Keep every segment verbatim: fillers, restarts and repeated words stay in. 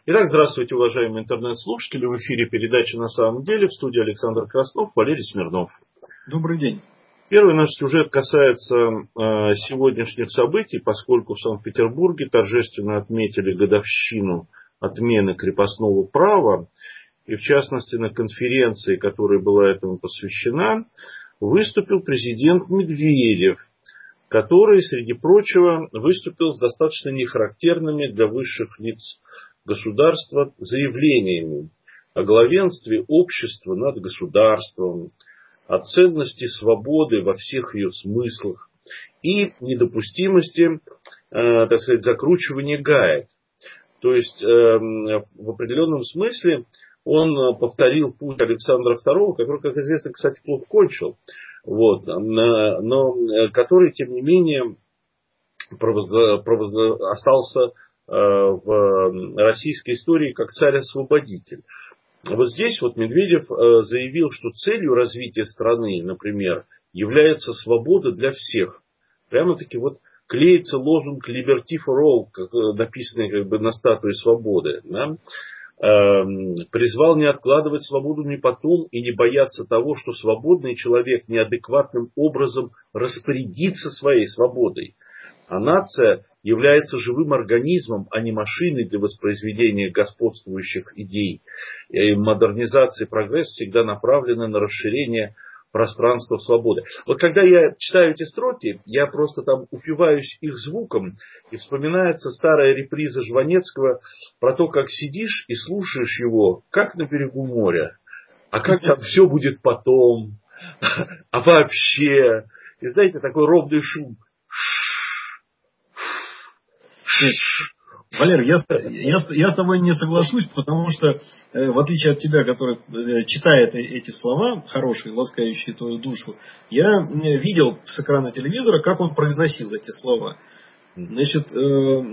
Итак, здравствуйте, уважаемые интернет-слушатели. В эфире передача «На самом деле». В студии Александр Краснов, Валерий Смирнов. Добрый день. Первый наш сюжет касается э, сегодняшних событий, поскольку в Санкт-Петербурге торжественно отметили годовщину отмены крепостного права. И в частности на конференции, которая была этому посвящена, выступил президент Медведев, который, среди прочего, выступил с достаточно нехарактерными для высших лиц государства заявлениями о главенстве общества над государством, о ценности свободы во всех ее смыслах и недопустимости, э, так сказать, закручивания гаек. То есть, э, в определенном смысле он повторил путь Александра второго, который, как известно, кстати, плохо кончил, вот, но который, тем не менее, остался в российской истории как царь-освободитель. Вот здесь вот Медведев заявил, что целью развития страны, например, является свобода для всех. Прямо-таки вот клеится лозунг «Liberty for all», написанный как бы на статуе свободы. Да? Призвал не откладывать свободу ни потом и не бояться того, что свободный человек неадекватным образом распорядится своей свободой. А нация является живым организмом, а не машиной для воспроизведения господствующих идей. И модернизация и прогресс всегда направлены на расширение пространства свободы. Вот когда я читаю эти строки, я просто там упиваюсь их звуком, и вспоминается старая реприза Жванецкого про то, как сидишь и слушаешь его, как на берегу моря. А как там все будет потом? А вообще? И знаете, такой ровный шум. Валер, я, я, я с тобой не соглашусь, потому что, э, в отличие от тебя, который э, читает эти слова, хорошие, ласкающие твою душу, я э, видел с экрана телевизора, как он произносил эти слова. Значит, э,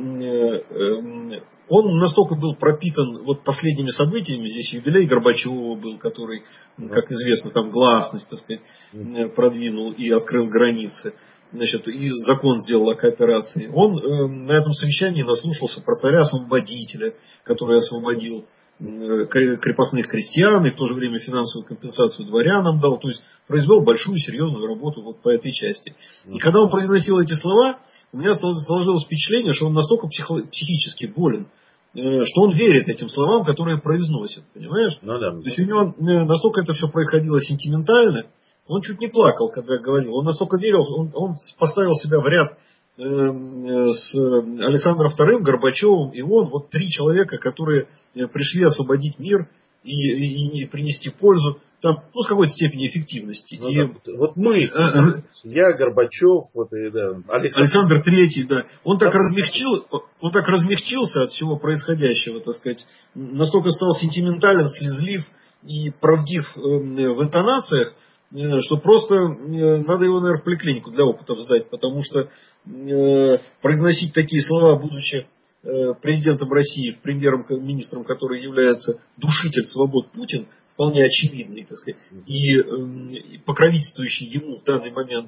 э, он настолько был пропитан вот последними событиями, здесь юбилей Горбачева был, который, как известно, там гласность, так сказать, продвинул и открыл границы. Значит, и закон сделал о кооперации. Он э, на этом совещании наслушался про царя-освободителя, который освободил э, крепостных крестьян и в то же время финансовую компенсацию дворянам дал. То есть произвел большую серьезную работу вот по этой части. И когда он произносил эти слова, у меня сложилось впечатление, что он настолько психо- психически болен, э, что он верит этим словам, которые произносит. Понимаешь? Ну, да. То есть у него э, настолько это все происходило сентиментально. Он чуть не плакал, когда говорил. Он настолько верил, он, он поставил себя в ряд э, с Александром вторым, Горбачевым и он. Вот три человека, которые пришли освободить мир и, и, и принести пользу. Там, ну, с какой-то степени эффективности. Ну, и, да, вот мы, э, я, Горбачев, вот, и, да, Александр, Александр третий, да. Он так, да. размягчил, он так размягчился от всего происходящего, так сказать. Настолько стал сентиментален, слезлив и правдив э, в интонациях, что просто надо его, наверное, в поликлинику для опытов сдать, потому что э, произносить такие слова, будучи э, президентом России, премьером-министром, который является душитель свобод Путин, вполне очевидный, так сказать, и, э, и покровительствующий ему в данный момент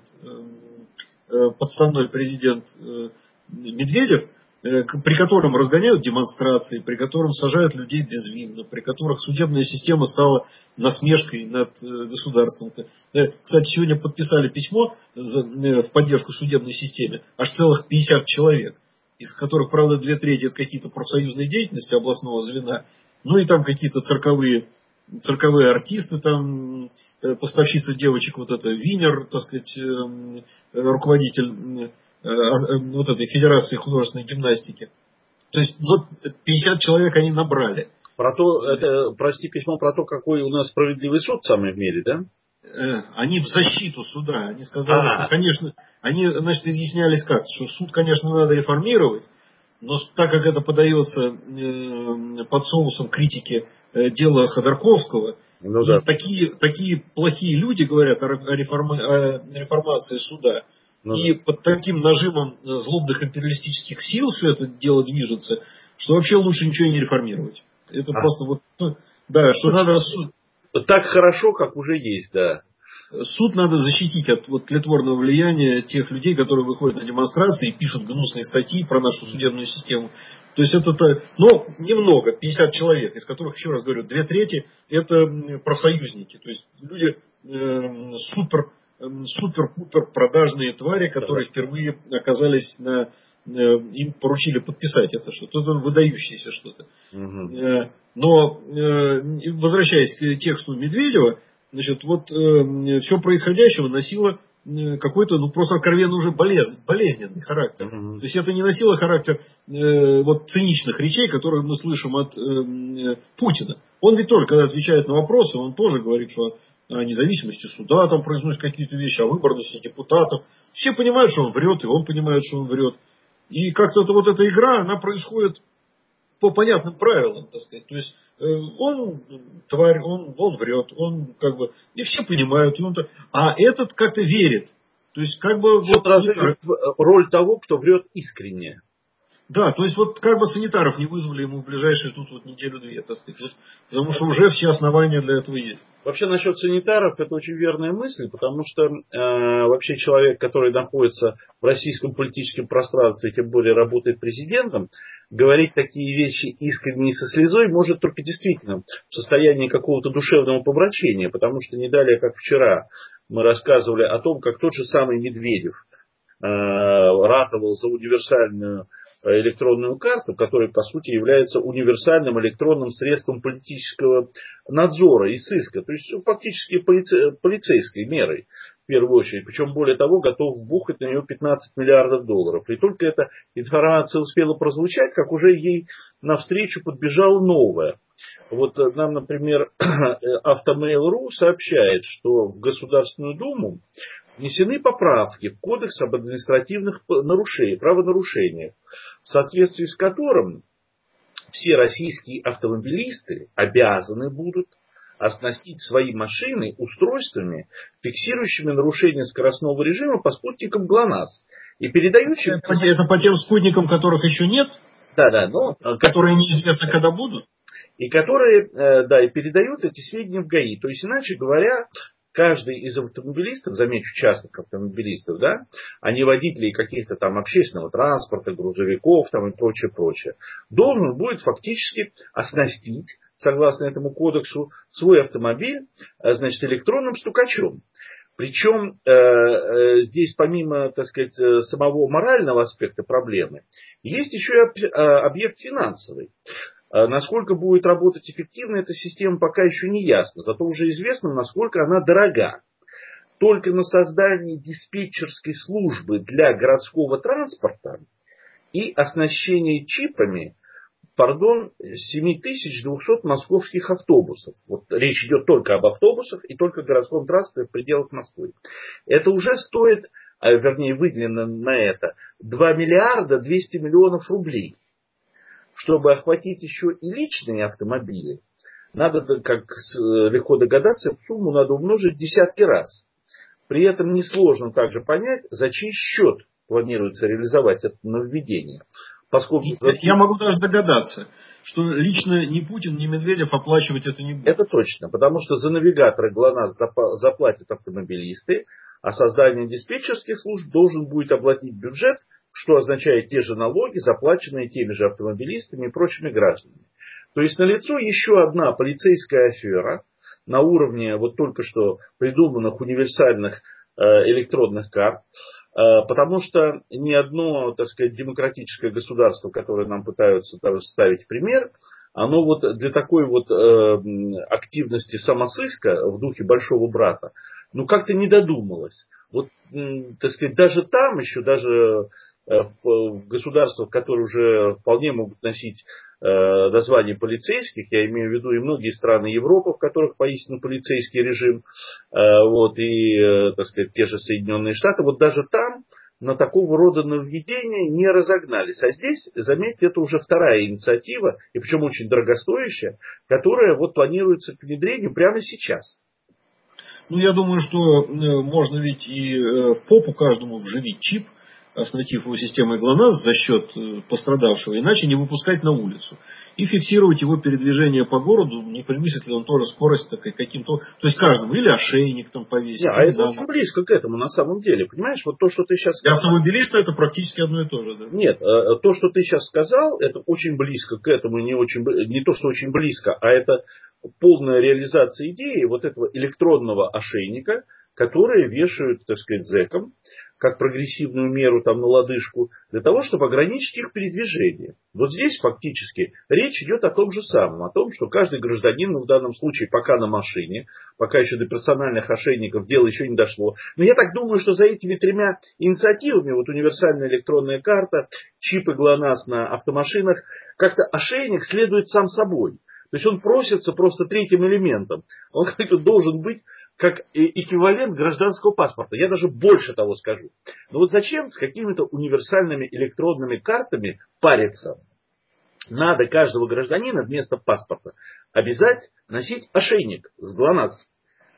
э, подставной президент э, Медведев, при котором разгоняют демонстрации, при котором сажают людей безвинно, при которых судебная система стала насмешкой над государством. Кстати, сегодня подписали письмо в поддержку судебной системе, аж целых пятьдесят человек, из которых, правда, две трети это какие-то профсоюзные деятельности областного звена, ну и там какие-то цирковые, цирковые артисты, там поставщица девочек, вот это Винер, так сказать, руководитель вот этой Федерации художественной гимнастики. То есть вот пятьдесят человек они набрали. Про то, это, прости, письмо про то, какой у нас справедливый суд самый в мире, да? Они в защиту суда. Они сказали, А-а-а. что, конечно, они, значит, изъяснялись как, что суд, конечно, надо реформировать, но так как это подается под соусом критики дела Ходорковского, ну, и да. такие, такие плохие люди говорят о, реформа, о реформации суда, Ну, и да. под таким нажимом злобных империалистических сил все это дело движется, что вообще лучше ничего не реформировать. Это а. просто вот, ну, да, что надо... Так хорошо, как уже есть, да. суд надо защитить от вот тлетворного влияния тех людей, которые выходят на демонстрации и пишут гнусные статьи про нашу судебную систему. То есть это, но немного, пятьдесят человек, из которых, еще раз говорю, две трети это профсоюзники. То есть люди э, супер, э, супер-пупер продажные твари, которые впервые оказались на... Э, им поручили подписать это что-то. Это выдающееся что-то. Угу. Э, но, э, возвращаясь к тексту Медведева, значит, вот э, все происходящее носило какой-то, ну, просто откровенно уже болез, болезненный характер. Mm-hmm. То есть это не носило характер э, вот циничных речей, которые мы слышим от э, Путина. Он ведь тоже, когда отвечает на вопросы, он тоже говорит, что о независимости суда там произносит какие-то вещи, о выборности депутатов. Все понимают, что он врет, и он понимает, что он врет. И как-то вот эта игра, она происходит по понятным правилам, так сказать. То есть э, он тварь, он, он врет, он как бы, и все понимают, и он, а этот как-то верит. То есть как бы вот, санитар... роль того, кто врет искренне. Да, то есть вот как бы санитаров не вызвали ему в ближайшие тут вот неделю-две, так сказать, вот, потому что уже все основания для этого есть. Вообще насчет санитаров это очень верная мысль, потому что э, вообще человек, который находится в российском политическом пространстве, тем более работает президентом, говорить такие вещи искренне и со слезой может только действительно в состоянии какого-то душевного помрачения, потому что не далее, как вчера, мы рассказывали о том, как тот же самый Медведев э, ратовал за универсальную электронную карту, которая по сути является универсальным электронным средством политического надзора и сыска, то есть фактически полице, полицейской мерой в первую очередь, причем более того готов вбухать на нее пятнадцать миллиардов долларов. И только эта информация успела прозвучать, как уже ей навстречу подбежала новая. Вот нам, например, Автомейл.ру сообщает, что в Государственную Думу внесены поправки в Кодекс об административных нарушениях, правонарушениях, в соответствии с которым все российские автомобилисты обязаны будут оснастить свои машины устройствами, фиксирующими нарушение скоростного режима по спутникам ГЛОНАСС. И передающими... Это, это по тем спутникам, которых еще нет? Да, да. Но... Которые неизвестно, когда будут? И которые, да, и передают эти сведения в ГАИ. То есть, иначе говоря, каждый из автомобилистов, замечу, частных автомобилистов, да, а не водителей каких-то там общественного транспорта, грузовиков там и прочее, прочее, должен будет фактически оснастить, согласно этому кодексу, свой автомобиль, значит, электронным стукачом. Причем э, э, здесь помимо, так сказать, самого морального аспекта проблемы, есть еще и объект финансовый. Насколько будет работать эффективно эта система, пока еще не ясно. Зато уже известно, насколько она дорога. Только на создание диспетчерской службы для городского транспорта и оснащение чипами, пардон, семь тысяч двести московских автобусов. Вот речь идет только об автобусах и только о городском транспорте в пределах Москвы. Это уже стоит, вернее выделено на это, два миллиарда двести миллионов рублей. Чтобы охватить еще и личные автомобили, надо, как легко догадаться, сумму надо умножить в десятки раз. При этом несложно также понять, за чей счет планируется реализовать это нововведение. Поскольку... Я могу даже догадаться, что лично ни Путин, ни Медведев оплачивать это не будут. Это точно, потому что за навигаторы ГЛОНАСС заплатят автомобилисты, а создание диспетчерских служб должен будет оплатить бюджет, что означает те же налоги, заплаченные теми же автомобилистами и прочими гражданами. То есть налицо еще одна полицейская афера на уровне вот только что придуманных универсальных э, электронных карт, э, потому что ни одно, так сказать, демократическое государство, которое нам пытаются ставить пример, оно вот для такой вот э, активности самосыска в духе большого брата, ну как-то не додумалось. Вот, э, так сказать, даже там еще, даже в государствах, которые уже вполне могут носить э, название полицейских, я имею в виду и многие страны Европы, в которых поистине полицейский режим, э, вот, и, э, так сказать, те же Соединенные Штаты, вот даже там на такого рода нововведения не разогнались. А здесь, заметьте, это уже вторая инициатива, и причем очень дорогостоящая, которая вот планируется к внедрению прямо сейчас. Ну, я думаю, что можно ведь и в попу каждому вживить чип. оснастив его системой ГЛОНАСС за счет пострадавшего, иначе не выпускать на улицу. И фиксировать его передвижение по городу, не превысит ли он тоже скорость такой каким-то... То есть каждому или ошейник там повесить. Не, а это надо. Очень близко к этому на самом деле. Понимаешь, вот то, что ты сейчас сказал... Для автомобилиста это практически одно и то же. Да? Нет, то, что ты сейчас сказал, это очень близко к этому. Не, очень, не то, что очень близко, а это полная реализация идеи вот этого электронного ошейника, которые вешают, так сказать, зэкам, как прогрессивную меру там, на лодыжку, для того, чтобы ограничить их передвижение. Вот здесь фактически речь идет о том же самом, о том, что каждый гражданин, ну, в данном случае пока на машине, пока еще до персональных ошейников дело еще не дошло. Но я так думаю, что за этими тремя инициативами, вот универсальная электронная карта, чипы ГЛОНАСС на автомашинах, как-то ошейник следует сам собой. То есть он просится просто третьим элементом. Он как-то должен быть как эквивалент гражданского паспорта. Я даже больше того скажу. Но вот зачем с какими-то универсальными электронными картами париться? Надо каждого гражданина вместо паспорта обязать носить ошейник с ГЛОНАСС.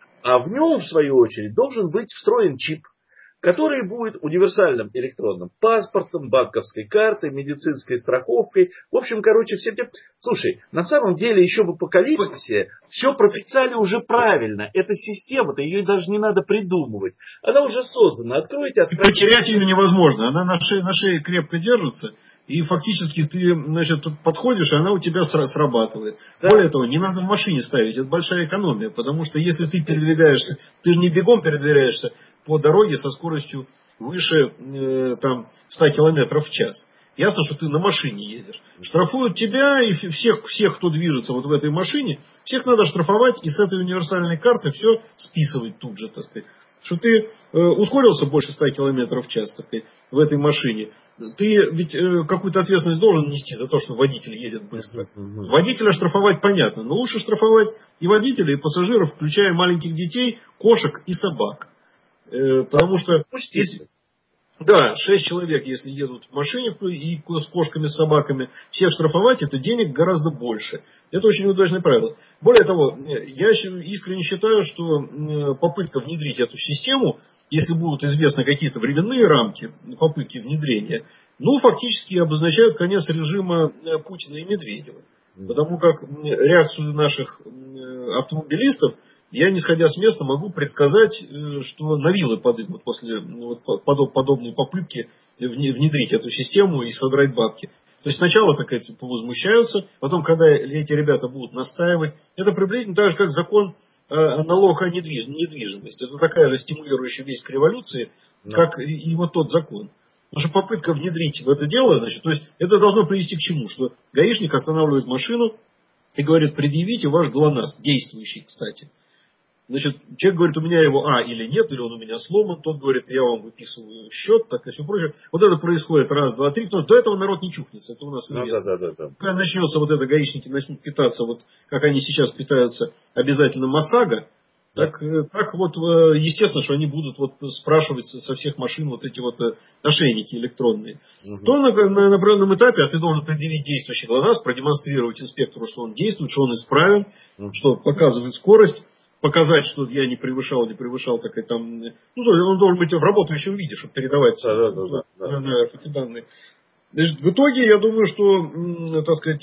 А в нем, в свою очередь, должен быть встроен чип, который будет универсальным электронным паспортом, банковской картой, медицинской страховкой. В общем, короче, всем тем... Слушай, на самом деле еще в апокалипсисе все прописали уже правильно. Эта система-то, ее даже не надо придумывать. Она уже создана. Откройте, откройте. И потерять ее невозможно. Она на шее, на шее крепко держится. И фактически ты, значит, подходишь, и она у тебя срабатывает. Да. Более того, не надо в машине ставить. Это большая экономия. Потому что если ты передвигаешься, ты же не бегом передвигаешься по дороге со скоростью выше э, там, ста километров в час. Ясно, что ты на машине едешь. Штрафуют тебя и всех, всех, кто движется вот в этой машине, всех надо штрафовать и с этой универсальной карты все списывать тут же, так сказать. Что ты э, ускорился больше ста километров в час, так сказать, в этой машине. Ты ведь э, какую-то ответственность должен нести за то, что водитель едет быстро. Uh-huh. Водителя штрафовать понятно, но лучше штрафовать и водителя, и пассажиров, включая маленьких детей, кошек и собак. Э, потому что... Если, да, шесть человек, если едут в машине и с кошками, с собаками, всех штрафовать, это денег гораздо больше. Это очень удачное правило. Более того, я искренне считаю, что попытка внедрить эту систему, если будут известны какие-то временные рамки попытки внедрения, ну, фактически обозначают конец режима Путина и Медведева. Потому как реакцию наших автомобилистов я, не сходя с места, могу предсказать, что на вилы подымут после подобной попытки внедрить эту систему и содрать бабки. То есть сначала так эти возмущаются, потом, когда эти ребята будут настаивать, это приблизительно так же, как закон о налоге о недвижимости. Это такая же стимулирующая вещь к революции, как и вот тот закон. Потому что попытка внедрить в это дело, значит, то есть это должно привести к чему? Что гаишник останавливает машину и говорит: предъявите ваш ГЛОНАСС, действующий, кстати. Значит, человек говорит: у меня его а или нет, или он у меня сломан. Тот говорит: я вам выписываю счет, так и все прочее. Вот это происходит раз, два, три. Потому что до этого народ не чухнется, это у нас известно. Да, да, да, да. Когда начнется вот это, гаишники начнут питаться, вот как они сейчас питаются обязательно МОСАГО, да. так, так вот, естественно, что они будут вот спрашивать со всех машин вот эти вот ошейники электронные. Угу. То на, на, на определенном этапе, а ты должен предъявить действующий ГЛОНАСС, продемонстрировать инспектору, что он действует, что он исправен, угу. что показывает скорость. Показать, что я не превышал, не превышал, так и там, ну, он должен быть в работающем виде, чтобы передавать да, да, да, да, да, эти данные. Значит, в итоге, я думаю, что, так сказать,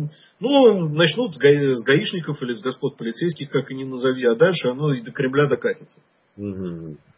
ну, начнут с, га, с гаишников или с господ полицейских, как они назови, а дальше оно и до Кремля докатится. Угу.